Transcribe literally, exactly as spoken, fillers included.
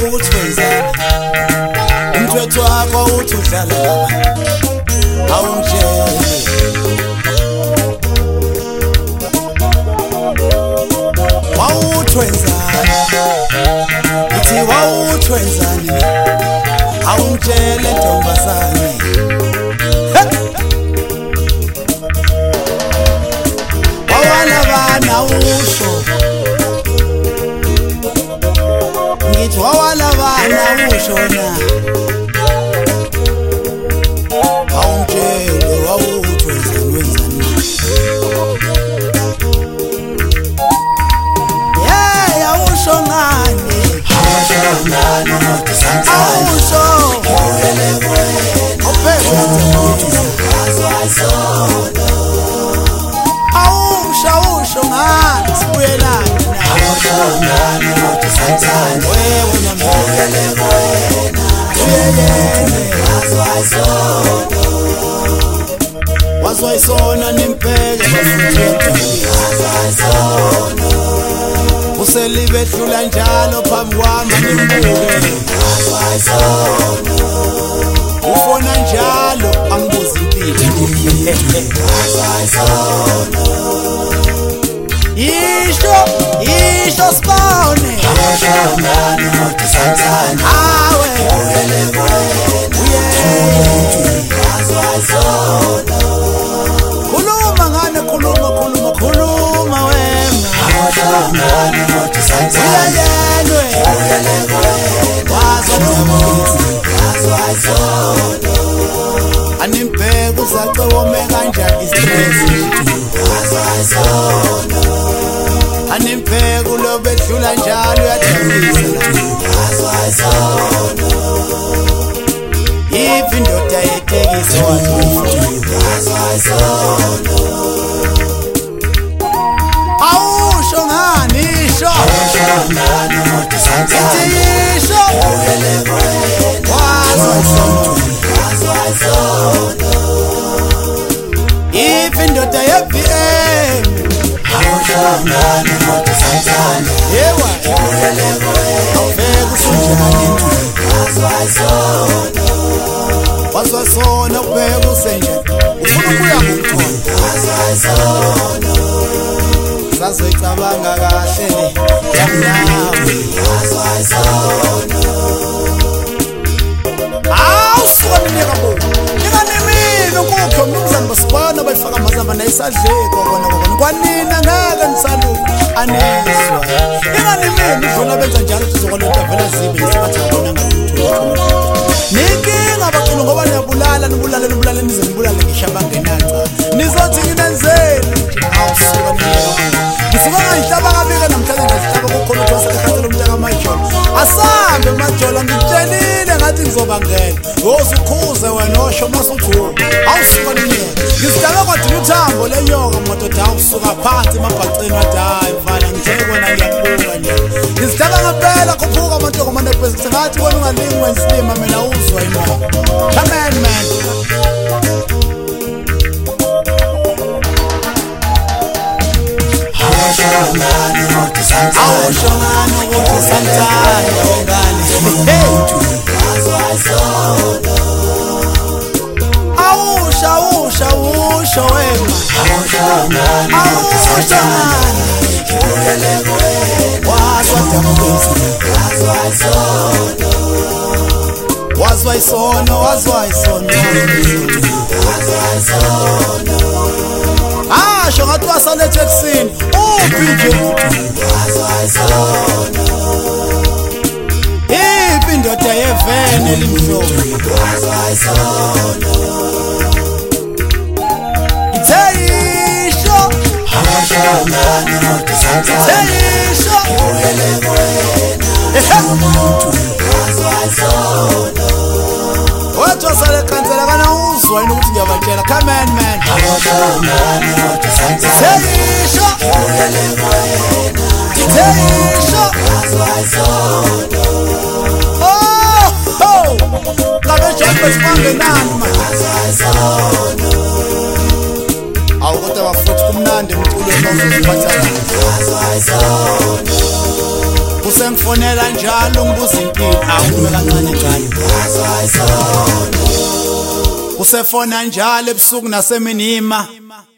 ukuthi wenzani umthwetho wakho uthi udlala awungitshele wawuthi wenzani uthi wawuthi wenzani awungitshele ntombazane wawalabana usho ngithi wawalabana usho na awungitshele wawuthi wenzani wenzani yeah awusho ngani awusho ngani awusho uyele wena awusho awusho awusho ngani sibuyelana awusho ngani uthi sathane wewe uyele wena uyele wazwayisono wazwayisona nimpeke wazwayisono uselibedlula njalo phambi kwami nimbuke wazwayisono ufona njalo angibuza impilo wazwayisono isho isho sibone awusho ngani uthi sathane awe uyele wena uyele wazwayisono khuluma ngane khuluma khuluma khuluma wena awusho ngani uthi sathane uyele uyele wena wazwayisono animbheka uzace wome kanjani istress wazwayisono animbheka ulobedlula njalo uyathembisa wazwayisono iphi indoda yetekisi wazwayisono awusho ngani isho awusho ngani uthi sathane isho uyele wena wazwayisono wazwayisono iphi indoda ye-B M awusho ngani uthi sathane yewa uyele wena awuveka usunjani wazwayisono wazwayisono ubheka usenjani ufuna ukuya ngomqondo wazwayisono sazoyicabanga kahle le yamnawe wazwayisono awusuka minyaka bo nginganemini ukukho mnumzane basibona bayifaka amazamba nayisadleko kona kona kwanina ngeke nisaluka anizwa nginganemini udlula benza njalo sizokoleta vela zibe ngesikhathi ngabona ngakuthola ninkinga baqulu ngoba niyabulala nibulale nibulale nize nibulale ngisho abangenaca nizothi nginenzeni awusuka minyaka ngisuka ngayihlaba kabike namhlanje ngasihlaba kukhona ukuthi wasekhathela umntaka majolo asambe majolo ngitshelile ngathi ngizobangela ngozukhuze wena osho masuthi awusuka minyaka ngisidala kwathi uthambo lenyoka madoda awusuka phansi emabhaceni wathi hayi mfana ngithe wena ngiyabuka nje ngisidala ngempela khuphuka amantoko manebhesi ngathi wena ungalingi wensilima mina uzwa imali come on man awushongani uthi sathane ongani wazwayisono awusha awusha awusho wena awushongani uthi sathane uyele wena wazwayisono wazwayisono wazwayisono wazwayisono asho ngathi wasalethe ekusini uphi nje wazwayisono iphi indoda yevene elimhlophe wazwayisono itheyisho awusho ngani uthi sathane itheyisho uyele wena wazwayisono wathi wasale kansela kana uzwa yini ukuthi ngiyabatshela come on man awusho ngani uthi sathane itheyisho uyele wena itheyisho wazwayisono oh oh ngabe jonke sibangenani man wazwayisono awukodwa bafuthi kumnandi emculweni ozoziphatha wazwayisono usengifonela njalo ngibuza impilo akume kancane ngane usefona njalo ebusuku naseminima